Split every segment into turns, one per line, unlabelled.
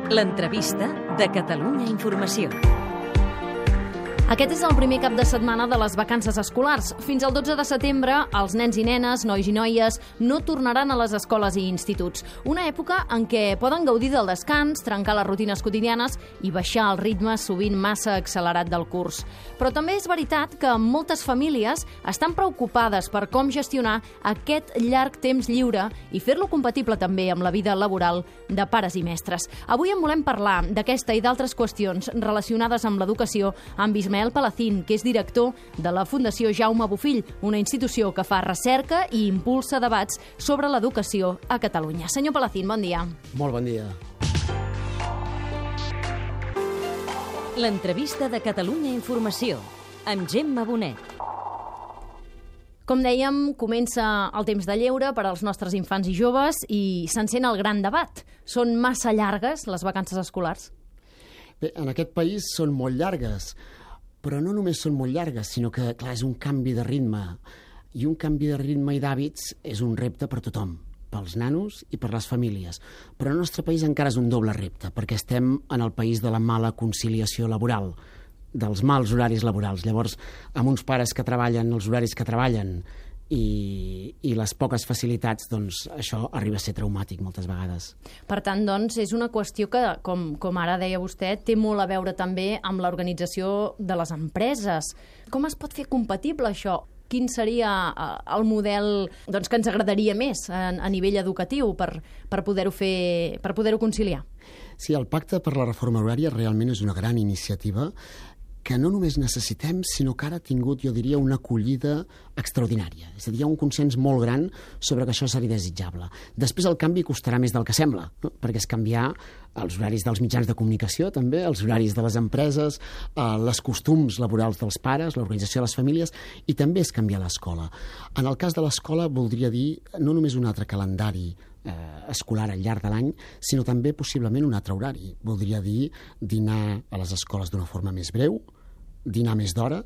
L'entrevista de Catalunya Informació.
Aquest és el primer cap de setmana de les vacances escolars. Fins al 12 de setembre, els nens i nenes, nois i noies, no tornaran a les escoles i instituts. Una època en què poden gaudir del descans, trencar les rutines quotidianes i baixar el ritme sovint massa accelerat del curs. Però també és veritat que moltes famílies estan preocupades per com gestionar aquest llarg temps lliure i fer-lo compatible també amb la vida laboral de pares i mestres. Avui en volem parlar d'aquesta i d'altres qüestions relacionades amb l'educació amb Ismael Palacín, que és director de la Fundació Jaume Bofill, una institució que fa recerca i impulsa debats sobre l'educació a Catalunya. Senyor Palacín, bon dia.
Molt bon dia.
L'entrevista de Catalunya Informació, amb Gemma Bonet.
Com dèiem, comença el temps de lleure per als nostres infants i joves i s'encén el gran debat. Són massa llargues les vacances escolars?
Bé, en aquest país són molt llargues, però no només són molt llargues, sinó que, clar, és un canvi de ritme. I un canvi de ritme i d'hàbits és un repte per tothom, pels nanos i per les famílies. Però el nostre país encara és un doble repte, perquè estem en el país de la mala conciliació laboral, dels mals horaris laborals. Llavors, amb uns pares que treballen els horaris que treballen i les poques facilitats, doncs això arriba a ser traumàtic moltes vegades.
Per tant, doncs, és una qüestió que, com ara deia vostè, té molt a veure també amb l'organització de les empreses. Com es pot fer compatible això? Quin seria el model doncs, que ens agradaria més a nivell educatiu per poder-ho conciliar?
Sí, el Pacte per la Reforma Horària realment és una gran iniciativa que no només necessitem, sinó que ara ha tingut, jo diria, una acollida extraordinària. És a dir, hi ha un consens molt gran sobre que això seria desitjable. Després el canvi costarà més del que sembla, no? Perquè és canviar els horaris dels mitjans de comunicació, també, els horaris de les empreses, les costums laborals dels pares, l'organització de les famílies, i també és canviar l'escola. En el cas de l'escola voldria dir no només un altre calendari escolar al llarg de l'any, sinó també possiblement un altre horari. Voldria dir dinar a les escoles d'una forma més breu, dinar més d'hora,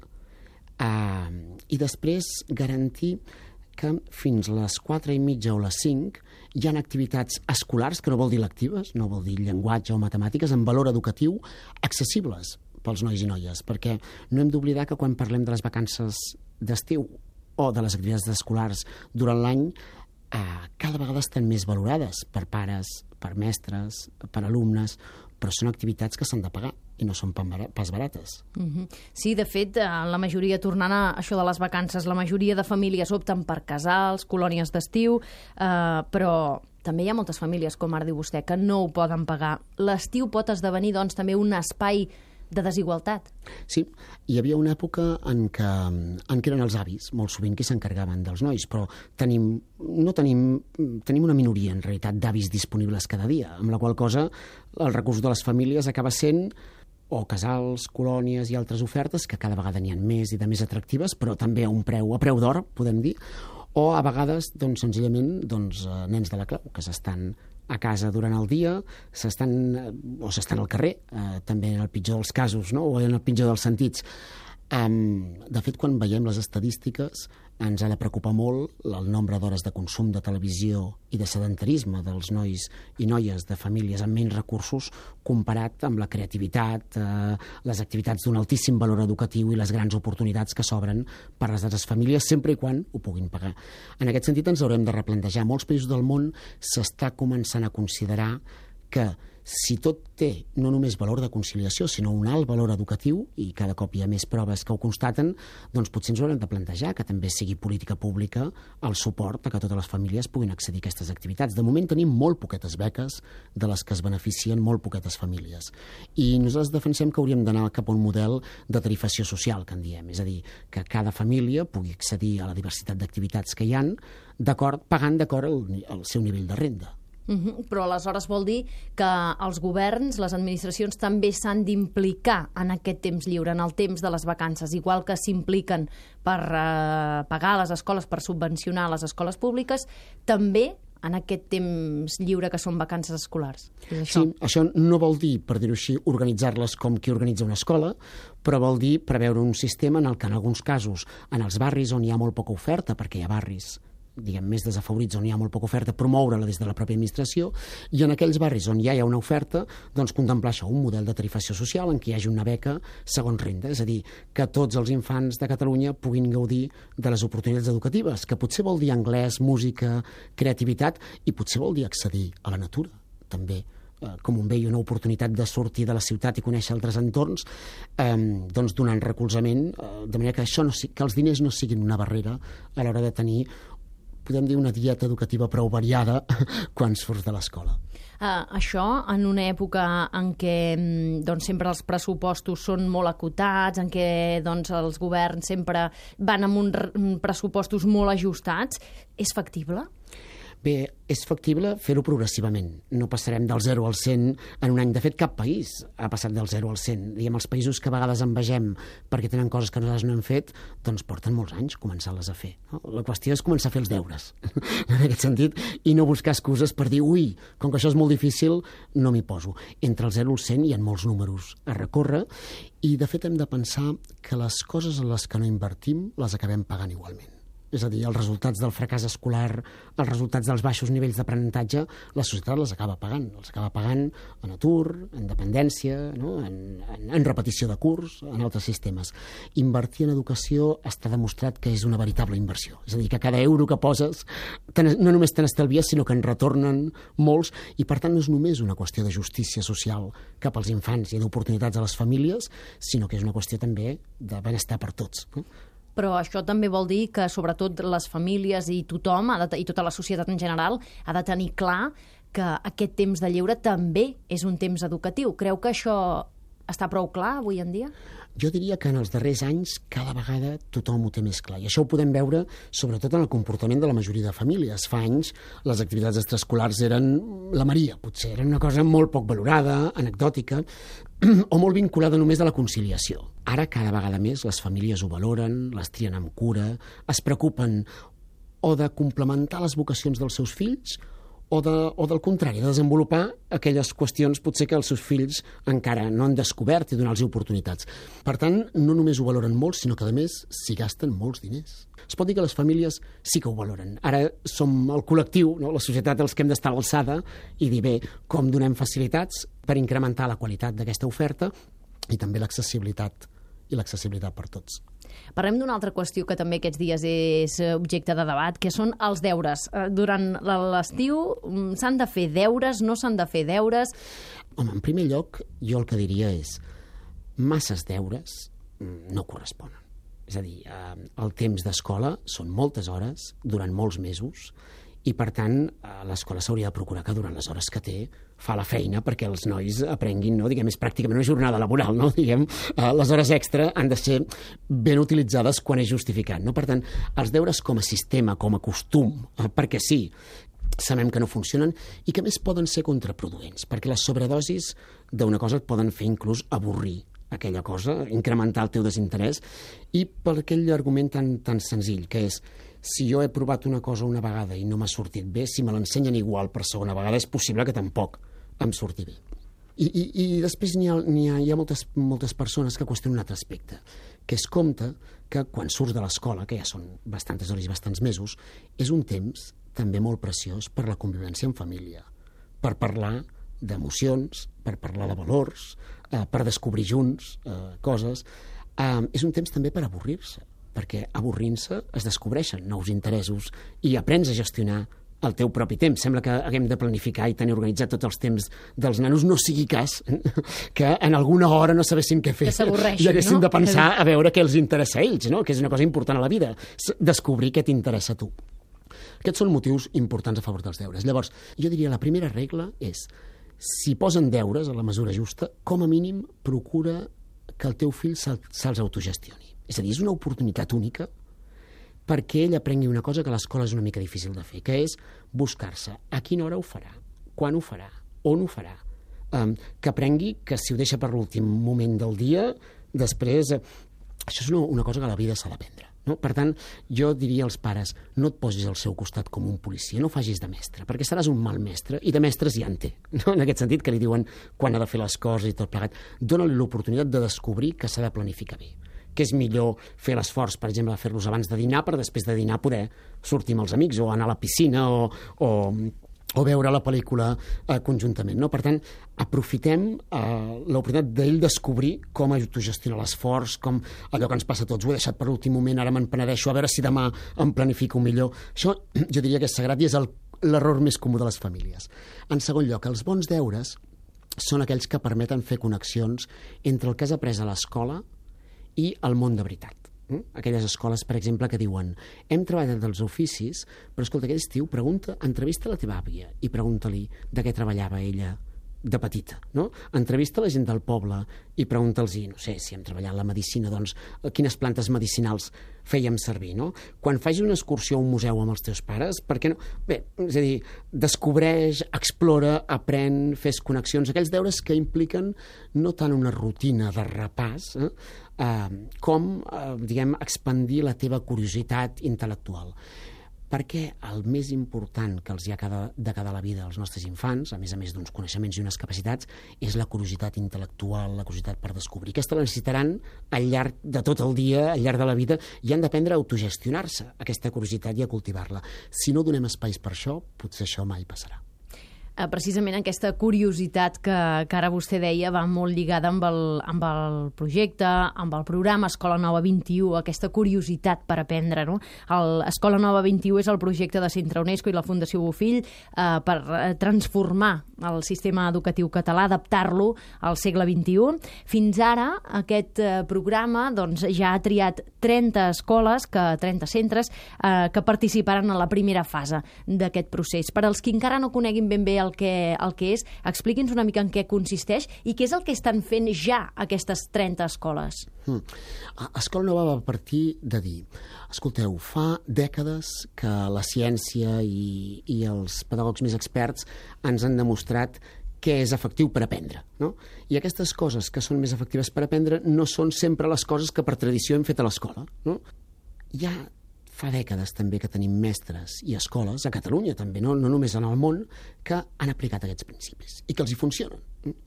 i després garantir que fins les 4:30 o les 5 hi ha activitats escolars, que no vol dir lectives, no vol dir llenguatge o matemàtiques, en valor educatiu, accessibles pels nois i noies, perquè no hem d'oblidar que quan parlem de les vacances d'estiu o de les activitats escolars durant l'any, cada vegada estan més valorades per pares, per mestres, per alumnes, però són activitats que s'han de pagar i no són pas barates.
Sí, de fet, la majoria, tornant a això de les vacances, la majoria de famílies opten per casals, colònies d'estiu, però també hi ha moltes famílies, com ara diu vostè, que no ho poden pagar. L'estiu pot esdevenir, doncs, també un espai de desigualtat.
Sí, hi havia una època en què eren els avis, molt sovint, qui s'encarregaven dels nois, però tenim una minoria, en realitat, d'avis disponibles cada dia, amb la qual cosa el recurs de les famílies acaba sent o casals, colònies i altres ofertes, que cada vegada n'hi ha més i de més atractives, però també a preu d'or, podem dir, o a vegades, doncs, senzillament, nens de la clau, que s'estan a casa durant el dia, s'estan al carrer, també en el pitjor dels casos, no? O en el pitjor dels sentits. De fet, quan veiem les estadístiques, ens ha de preocupar molt el nombre d'hores de consum de televisió i de sedentarisme dels nois i noies de famílies amb menys recursos comparat amb la creativitat, les activitats d'un altíssim valor educatiu i les grans oportunitats que s'obren per a les famílies sempre i quan ho puguin pagar. En aquest sentit ens haurem de replantejar. Molts països del món s'està començant a considerar que si tot té no només valor de conciliació, sinó un alt valor educatiu, i cada cop hi ha més proves que ho constaten, doncs potser ens haurem de plantejar que també sigui política pública el suport a que totes les famílies puguin accedir a aquestes activitats. De moment tenim molt poquetes beques de les que es beneficien molt poquetes famílies. I nosaltres defensem que hauríem d'anar cap a un model de tarifació social, que en diem. És a dir, que cada família pugui accedir a la diversitat d'activitats que hi ha, pagant d'acord al seu nivell de renda.
Però aleshores vol dir que els governs, les administracions també s'han d'implicar en aquest temps lliure, en el temps de les vacances, igual que s'impliquen per pagar les escoles, per subvencionar les escoles públiques, també en aquest temps lliure que són vacances escolars.
Sí, això no vol dir, per dir-ho així, organitzar-les com qui organitza una escola, però vol dir preveure un sistema en el que en alguns casos, en els barris on hi ha molt poca oferta, perquè hi ha barris diguem, més desafavorits, on hi ha molt poca oferta, promoure-la des de la pròpia administració, i en aquells barris on ja hi ha una oferta, doncs contemplar això, un model de tarifació social en què hi hagi una beca segons renda, és a dir, que tots els infants de Catalunya puguin gaudir de les oportunitats educatives, que potser vol dir anglès, música, creativitat, i potser vol dir accedir a la natura, també, com un bé i una oportunitat de sortir de la ciutat i conèixer altres entorns, doncs donant recolzament, de manera que, que els diners no siguin una barrera a l'hora de tenir, podem dir, una dieta educativa prou variada quan surts de l'escola.
Això en una època en què doncs, sempre els pressupostos són molt acotats, en què doncs, els governs sempre van amb uns pressupostos molt ajustats, és factible?
Bé, és factible fer-ho progressivament. No passarem del 0 al 100 en un any. De fet, cap país ha passat del 0 al 100. Diguem, els països que a vegades envegem perquè tenen coses que nosaltres no hem fet, doncs porten molts anys començant-les a fer. No? La qüestió és començar a fer els deures, en aquest sentit, i no buscar excuses per dir, ui, com que això és molt difícil, no m'hi poso. Entre el 0 i el 100 hi ha molts números a recórrer, i de fet hem de pensar que les coses en les que no invertim les acabem pagant igualment. És a dir, els resultats del fracàs escolar, els resultats dels baixos nivells d'aprenentatge, la societat les acaba pagant. Els acaba pagant en atur, en dependència, no? en repetició de curs, en altres sistemes. Invertir en educació està demostrat que és una veritable inversió. És a dir, que cada euro que poses no només te n'estalvies, sinó que en retornen molts, i per tant no és només una qüestió de justícia social cap als infants i d'oportunitats a les famílies, sinó que és una qüestió també de benestar per tots, no?
Però això també vol dir que, sobretot, les famílies i tothom, i tota la societat en general, ha de tenir clar que aquest temps de lleure també és un temps educatiu. Creu que això està prou clar avui en dia?
Jo diria que en els darrers anys cada vegada tothom ho té més clar. I això ho podem veure sobretot en el comportament de la majoria de famílies. Fa anys les activitats extraescolars eren la Maria, potser eren una cosa molt poc valorada, anecdòtica, o molt vinculada només a la conciliació. Ara cada vegada més les famílies ho valoren, les trien amb cura, es preocupen o de complementar les vocacions dels seus fills o del contrari, de desenvolupar aquelles qüestions potser que els seus fills encara no han descobert i donar-los oportunitats. Per tant, no només ho valoren molt, sinó que, a més, s'hi gasten molts diners. Es pot dir que les famílies sí que ho valoren. Ara som el col·lectiu, no? La societat, els que hem d'estar a l'alçada i dir, bé, com donem facilitats per incrementar la qualitat d'aquesta oferta i també l'accessibilitat per tots.
Parlem d'una altra qüestió que també aquests dies és objecte de debat, que són els deures. Durant l'estiu s'han de fer deures, no s'han de fer deures?
Home, en primer lloc, jo el que diria és masses deures no corresponen. És a dir, el temps d'escola són moltes hores, durant molts mesos, i per tant l'escola s'hauria de procurar que durant les hores que té fa la feina perquè els nois aprenguin, no? Diguem, és pràcticament una jornada laboral, no? Diguem, les hores extra han de ser ben utilitzades quan és justificat, no? Per tant, els deures com a sistema, com a costum, perquè sí, sabem que no funcionen i que més poden ser contraproduents, perquè les sobredosis d'una cosa et poden fer inclús avorrir aquella cosa, incrementar el teu desinterès, i per aquell argument tan senzill, que és si jo he provat una cosa una vegada i no m'ha sortit bé, si me l'ensenyen igual per segona vegada, és possible que tampoc em surti bé. I després hi ha moltes persones que qüestionen un altre aspecte, que es compta que quan surts de l'escola, que ja són bastantes hores i bastants mesos, és un temps també molt preciós per la convivència en família, per parlar d'emocions, per parlar de valors, per descobrir junts coses. És un temps també per avorrir-se, perquè avorrint-se es descobreixen nous interessos i aprens a gestionar el teu propi temps. Sembla que haguem de planificar i tenir organitzat tots els temps dels nanos. No sigui cas que en alguna hora no sabéssim què fer i haguéssim de pensar a veure què els interessa a ells, no? Que és una cosa important a la vida, descobrir què t'interessa a tu. Aquests són motius importants a favor dels deures. Llavors, jo diria la primera regla és, si posen deures a la mesura justa, com a mínim procura que el teu fill se'ls autogestioni. És a dir, és una oportunitat única perquè ell aprengui una cosa que a l'escola és una mica difícil de fer, que és buscar-se a quina hora ho farà, quan ho farà, on ho farà. Que aprengui que si ho deixa per l'últim moment del dia, després... Això és una cosa que a la vida s'ha d'aprendre. No? Per tant, jo diria als pares, no et posis al seu costat com un policia, no facis de mestre, perquè seràs un mal mestre, i de mestres ja en té, no? En aquest sentit que li diuen quan ha de fer les coses i tot plegat. Dóna-li l'oportunitat de descobrir que s'ha de planificar bé, que és millor fer l'esforç, per exemple, de fer-los abans de dinar per després de dinar poder sortir amb els amics o anar a la piscina o veure la pel·lícula conjuntament. No? Per tant, aprofitem l'oportunitat d'ell descobrir com autogestionar l'esforç, com allò que ens passa a tots, ho he deixat per l'últim moment, ara me'n penedeixo, a veure si demà em planifico millor. Això jo diria que és sagrat i és l'error més comú de les famílies. En segon lloc, els bons deures són aquells que permeten fer connexions entre el que has après a l'escola i el món de veritat. Aquelles escoles, per exemple, que diuen hem treballat dels oficis, però escolta, aquell estiu entrevista la teva àvia i pregunta-li de què treballava ella de petita, no? Entrevista la gent del poble i pregunta'ls, no sé, si hem treballat la medicina, doncs quines plantes medicinals fèiem servir, no? Quan facis una excursió a un museu amb els teus pares, per què no? Bé, és a dir, descobreix, explora, aprèn, fes connexions, aquells deures que impliquen no tant una rutina de repàs, com, diguem, expandir la teva curiositat intel·lectual. Perquè el més important que els hi ha de cada la vida als nostres infants, a més d'uns coneixements i unes capacitats, és la curiositat intel·lectual, la curiositat per descobrir. Aquesta la necessitaran al llarg de tot el dia, al llarg de la vida, i han d'aprendre a autogestionar-se, aquesta curiositat, i a cultivar-la. Si no donem espais per això, potser això mai passarà.
Precisament aquesta curiositat que ara vostè deia va molt lligada amb el projecte, amb el programa Escola Nova 21, aquesta curiositat per aprendre, no? Escola Nova 21 és el projecte de Centre UNESCO i la Fundació Bofill per transformar el sistema educatiu català, adaptar-lo al segle XXI. Fins ara aquest programa ja ha triat 30 escoles, 30 centres que participaran en la primera fase d'aquest procés. Per als que encara no coneguin ben bé el que és, expliqui'ns una mica en què consisteix i què és el que estan fent ja aquestes 30 escoles.
Escola Nova va partir de dir, escolteu, fa dècades que la ciència i els pedagogs més experts ens han demostrat què és efectiu per aprendre, no? I aquestes coses que són més efectives per aprendre no són sempre les coses que per tradició hem fet a l'escola, no? Ja fa dècades també que tenim mestres i escoles, a Catalunya també, no només en el món, que han aplicat aquests principis i que els hi funcionen.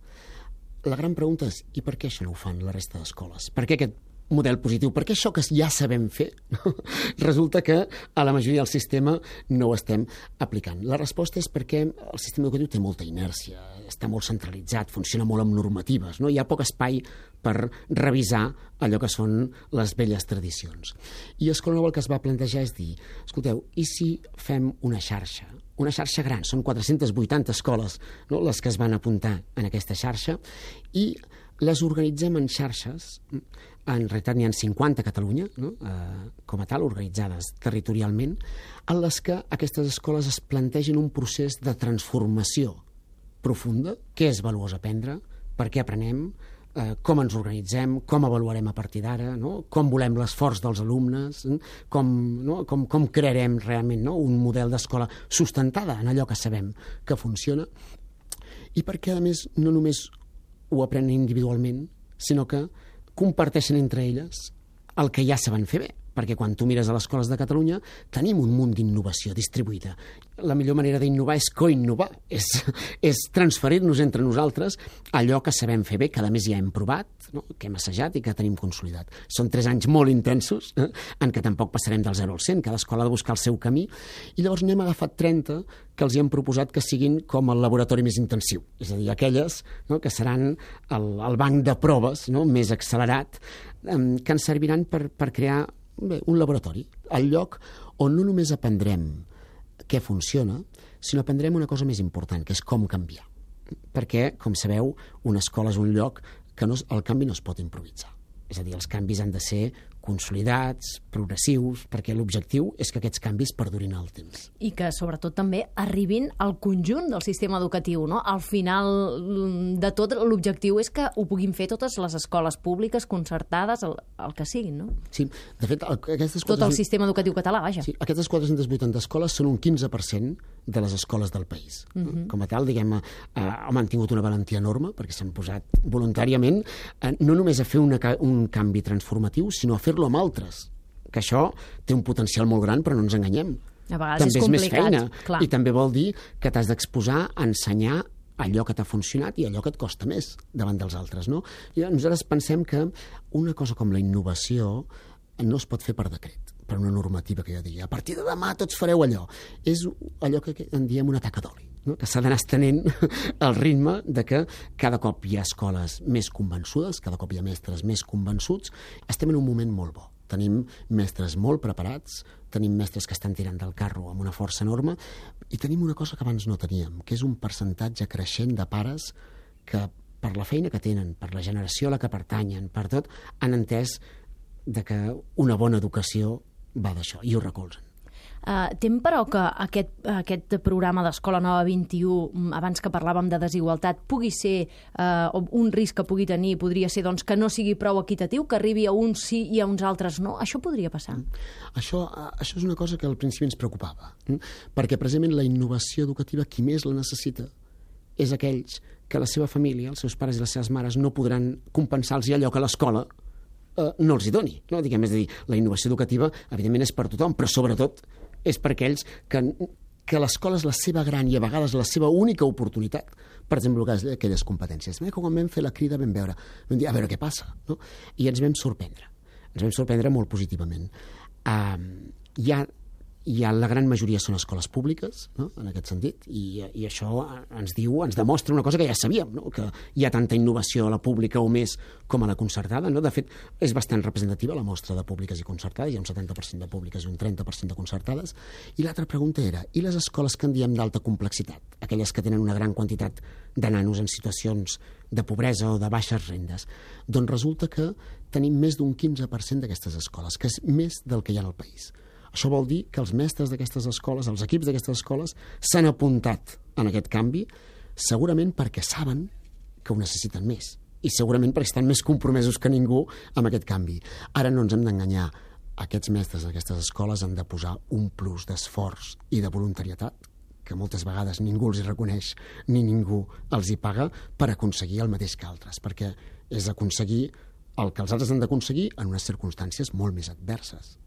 La gran pregunta és, i per què això no ho fan la resta d'escoles? Per què aquest model positiu? Per què això que ja sabem fer resulta que a la majoria del sistema no ho estem aplicant? La resposta és perquè el sistema educatiu té molta inèrcia, està molt centralitzat, funciona molt amb normatives, no? Hi ha poc espai per revisar allò que són les velles tradicions. I Escola Nova el que es va plantejar és dir, escolteu, i si fem una xarxa gran, són 480 escoles, no?, les que es van apuntar en aquesta xarxa, i les organitzem en xarxes. En realitat n'hi ha 50 a Catalunya, no?, com a tal, organitzades territorialment, en les que aquestes escoles es plantegin un procés de transformació profunda. Què és valuós aprendre? Per què aprenem? Com ens organitzem? Com avaluarem a partir d'ara? No? Com volem l'esforç dels alumnes? Com crearem realment, no?, un model d'escola sustentada en allò que sabem que funciona? I perquè, a més, no només ho aprenen individualment, sinó que comparteixen entre elles el que ja saben fer bé, perquè quan tu mires a les escoles de Catalunya tenim un munt d'innovació distribuïda. La millor manera d'innovar és coinnovar, és transferir-nos entre nosaltres allò que sabem fer bé, que a més ja hem provat, no?, que hem assajat i que tenim consolidat. Són 3 anys molt intensos, en què tampoc passarem del 0 al 100, cada escola ha de buscar el seu camí, i llavors n'hem agafat 30 que els hi hem proposat que siguin com el laboratori més intensiu, és a dir, aquelles, no?, que seran el banc de proves, no?, més accelerat, que ens serviran per crear un laboratori, el lloc on no només aprendrem què funciona, sinó aprendrem una cosa més important, que és com canviar. Perquè, com sabeu, una escola és un lloc que el canvi no es pot improvisar. És a dir, els canvis han de ser consolidats, progressius, perquè l'objectiu és que aquests canvis perdurin el temps.
I que, sobretot, també arribin al conjunt del sistema educatiu, no? Al final de tot, l'objectiu és que ho puguin fer totes les escoles públiques, concertades, el que siguin, no?
Sí, de fet,
tot el sistema educatiu català, vaja.
Sí, aquestes 480 escoles són un 15% de les escoles del país. Com a tal, diguem, han tingut una valentia enorme, perquè s'han posat voluntàriament no només a fer un canvi transformatiu, sinó a fer-lo amb altres, que això té un potencial molt gran, però no ens enganyem.
A vegades
també
és complicat,
més feina,
clar.
I també vol dir que t'has d'exposar a ensenyar allò que t'ha funcionat i allò que et costa més davant dels altres, no? I nosaltres pensem que una cosa com la innovació no es pot fer per decret, per una normativa que ja digui a partir de demà tots fareu allò. És allò que en diem una taca d'oli, no? Que s'ha d'anar estenent el ritme de que cada cop hi ha escoles més convençudes, cada cop hi ha mestres més convençuts. Estem en un moment molt bo. Tenim mestres molt preparats, tenim mestres que estan tirant del carro amb una força enorme i tenim una cosa que abans no teníem, que és un percentatge creixent de pares que per la feina que tenen, per la generació a la que pertanyen, per tot, han entès de que una bona educació va d'això i ho recolzen.
Tem, però, que aquest programa d'Escola Nova 21, abans que parlàvem de desigualtat, pugui ser un risc que pugui tenir, podria ser doncs, que no sigui prou equitatiu, que arribi a uns sí i a uns altres no? Això podria passar?
Això és una cosa que al principi ens preocupava, perquè precisament la innovació educativa qui més la necessita és aquells que la seva família, els seus pares i les seves mares no podran compensar-los allò que l'escola no els hi doni. No? Diguem, és a dir, la innovació educativa evidentment és per tothom, però sobretot és per aquells que l'escola és la seva gran i a vegades la seva única oportunitat per desenvolupar aquelles competències. Quan vam fer la crida vam veure, vam dir, a veure què passa, no? I ens vam sorprendre molt positivament. La gran majoria són escoles públiques, no? En aquest sentit, i això ens demostra una cosa que ja sabíem, no? Que hi ha tanta innovació a la pública o més com a la concertada, no? De fet, és bastant representativa la mostra de públiques i concertades, hi ha un 70% de públiques i un 30% de concertades, i l'altra pregunta era, i les escoles que en diem d'alta complexitat, aquelles que tenen una gran quantitat de nanos en situacions de pobresa o de baixes rendes? Doncs resulta que tenim més d'un 15% d'aquestes escoles, que és més del que hi ha al país. Això vol dir que els mestres d'aquestes escoles, els equips d'aquestes escoles, s'han apuntat en aquest canvi, segurament perquè saben que ho necessiten més i segurament perquè estan més compromesos que ningú amb aquest canvi. Ara no ens hem d'enganyar. Aquests mestres d'aquestes escoles han de posar un plus d'esforç i de voluntarietat que moltes vegades ningú els hi reconeix ni ningú els hi paga per aconseguir el mateix que altres, perquè és aconseguir el que els altres han d'aconseguir en unes circumstàncies molt més adverses.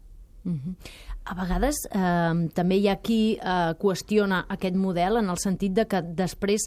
A vegades també hi ha qui qüestiona aquest model en el sentit de que després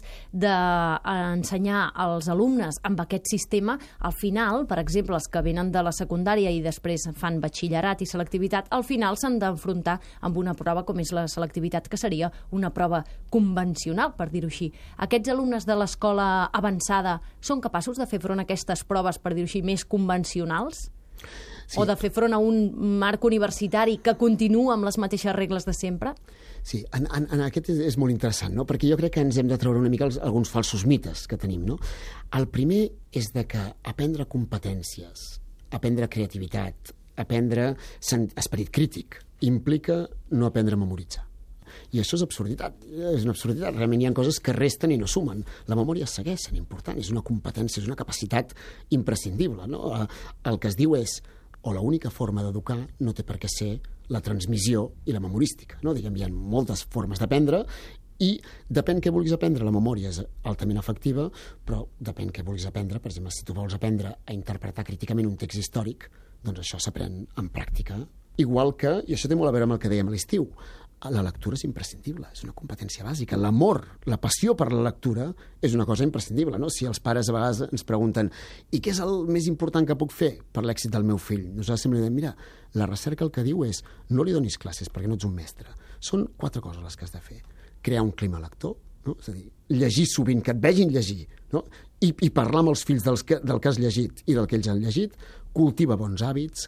d'ensenyar als alumnes amb aquest sistema, al final, per exemple, els que venen de la secundària i després fan batxillerat i selectivitat, al final s'han d'enfrontar amb una prova com és la selectivitat, que seria una prova convencional, per dir-ho així. Aquests alumnes de l'escola avançada són capaços de fer front a aquestes proves, per dir-ho així, més convencionals? Sí. O de fer front a un marc universitari que continua amb les mateixes regles de sempre?
Sí, aquest és molt interessant, no? Perquè jo crec que ens hem de treure una mica alguns falsos mites que tenim, no? El primer és de que aprendre competències, aprendre creativitat, aprendre esperit crític, implica no aprendre a memoritzar. I això és absurditat, és una absurditat. Realment hi ha coses que resten i no sumen. La memòria segueix sent important, és una competència, és una capacitat imprescindible, no? El que es diu és, o l'única forma d'educar no té per què ser la transmissió i la memorística, no? Diguem, hi ha moltes formes d'aprendre i depèn què vulguis aprendre. La memòria és altament efectiva, però depèn què vulguis aprendre. Per exemple, si tu vols aprendre a interpretar críticament un text històric, doncs això s'aprèn en pràctica. Igual que, i això té molt a veure amb el que dèiem a l'estiu, la lectura és imprescindible, és una competència bàsica. L'amor, la passió per la lectura és una cosa imprescindible, no? Si els pares a vegades ens pregunten i què és el més important que puc fer per l'èxit del meu fill? Nosaltres sempre diem, mira, la recerca el que diu és no li donis classes perquè no ets un mestre. Són 4 coses les que has de fer. Crear un clima lector, no? És a dir, llegir sovint, que et vegin llegir, no? I parlar amb els fills del que has llegit i del que ells han llegit, cultiva bons hàbits,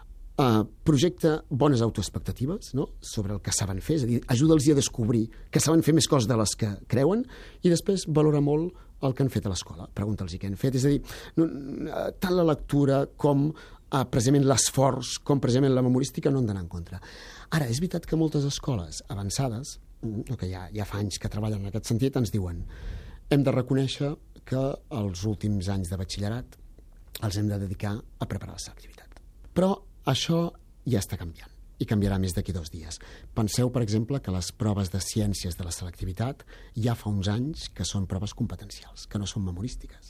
projecta bones autoexpectatives, no? Sobre el que saben fer, és a dir, ajuda'ls a descobrir que saben fer més coses de les que creuen i després valora molt el que han fet a l'escola. Pregunta'ls què han fet. És a dir, tant la lectura com precisament l'esforç, com precisament la memorística no han d'anar en contra. Ara, és veritat que moltes escoles avançades, que ja fa anys que treballen en aquest sentit, ens diuen hem de reconèixer que els últims anys de batxillerat els hem de dedicar a preparar la selectivitat. Però això ja està canviant i canviarà més d'aquí 2 dies. Penseu, per exemple, que les proves de ciències de la selectivitat ja fa uns anys que són proves competencials, que no són memorístiques.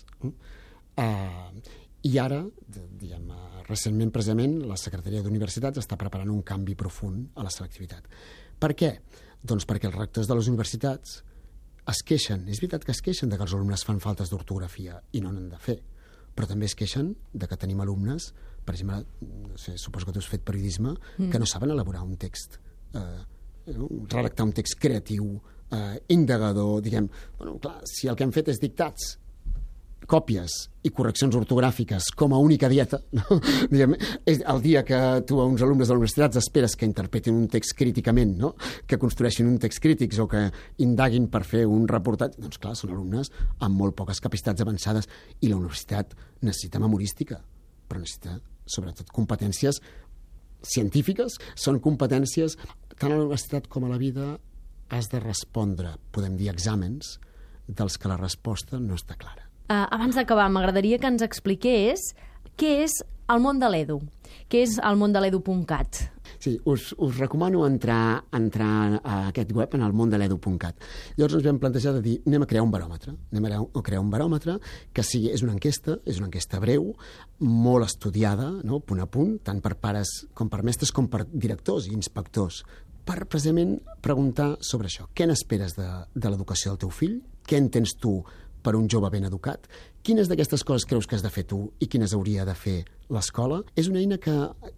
I ara, diguem, recentment, precisament, la Secretaria d'Universitats està preparant un canvi profund a la selectivitat. Per què? Doncs perquè els rectors de les universitats es queixen, és veritat que es queixen de que els alumnes fan faltes d'ortografia i no n'han de fer, però també es queixen de que tenim alumnes, per exemple, no sé, suposo que tu has fet periodisme, que no saben elaborar un text, redactar un text creatiu, indagador, diguem, bueno, clar, si el que hem fet és dictats, còpies i correccions ortogràfiques com a única dieta, no? Diguem, és el dia que tu a uns alumnes de la universitat esperes que interpretin un text críticament, no? Que construeixin un text crítics o que indaguin per fer un reportatge, doncs clar, són alumnes amb molt poques capacitats avançades i la universitat necessita memorística, però necessita sobretot competències científiques, són competències tant a la universitat com a la vida has de respondre, podem dir, exàmens dels que la resposta no està clara.
Abans d'acabar, m'agradaria que ens expliqués què és el món de l'edu, què és el món de l'edu.cat.
Sí, us recomano entrar a aquest web, en el món de l'edu.cat. Llavors ens vam plantejar de dir, anem a crear un baròmetre, que sigui, és una enquesta breu, molt estudiada, no? Punt a punt, tant per pares com per mestres com per directors i inspectors, per precisament preguntar sobre això. Què n'esperes de l'educació del teu fill? Què entens tu per un jove ben educat? Quines d'aquestes coses creus que has de fer tu i quines hauria de fer l'escola? És una eina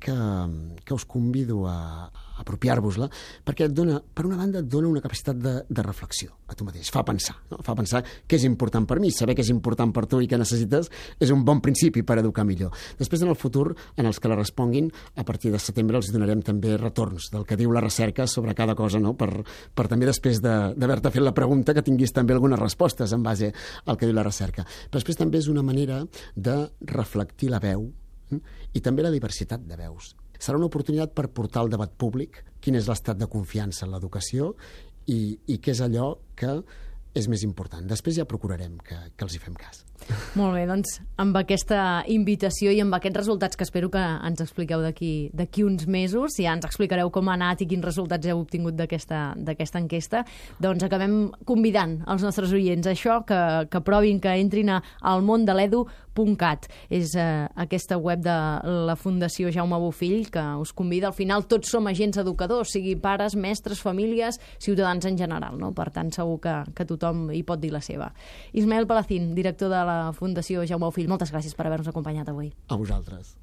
que us convido a apropiar-vos-la perquè et dona, per una banda, et dona una capacitat de reflexió a tu mateix, fa pensar, no? Fa pensar què és important per mi, saber què és important per tu i què necessites és un bon principi per educar millor. Després, en el futur, en els que la responguin, a partir de setembre els donarem també retorns del que diu la recerca sobre cada cosa, no? Per també després d'haver-te fet la pregunta que tinguis també algunes respostes en base al que diu la recerca. Però després també és una manera de reflectir la veu i també la diversitat de veus. Serà una oportunitat per portar al debat públic quin és l'estat de confiança en l'educació i què és allò que és més important. Després ja procurarem que els hi fem cas.
Molt bé, doncs amb aquesta invitació i amb aquests resultats que espero que ens expliqueu d'aquí uns mesos, ja ens explicareu com ha anat i quins resultats heu obtingut d'aquesta enquesta, doncs acabem convidant els nostres oients a això, que provin, que entrin al món de l'edu.cat. És aquesta web de la Fundació Jaume Bofill que us convida. Al final tots som agents educadors, sigui pares, mestres, famílies, ciutadans en general, no? Per tant, segur que tothom hi pot dir la seva. Ismael Palacín, director de la Fundació Jaume Bofill, moltes gràcies per haver-nos acompanyat avui.
A vosaltres.